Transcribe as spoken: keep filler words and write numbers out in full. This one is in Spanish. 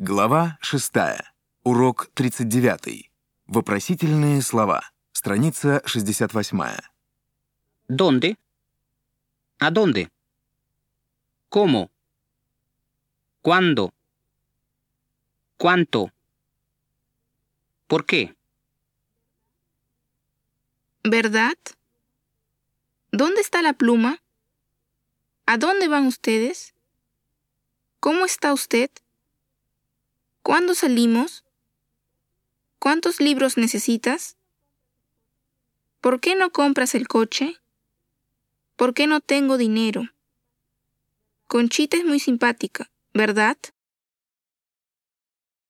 Глава шестая. Урок тридцать девятый. Вопросительные слова. Страница шестьдесят восьмая. ¿Dónde? ¿A dónde? ¿Cómo? ¿Cuándo? ¿Cuánto? ¿Por qué? ¿Verdad? ¿Dónde está la pluma? ¿A dónde van ustedes? ¿Cómo está usted? ¿Cuándo salimos? ¿Cuántos libros necesitas? ¿Por qué no compras el coche? ¿Por qué no tengo dinero? Conchita es muy simpática, ¿verdad?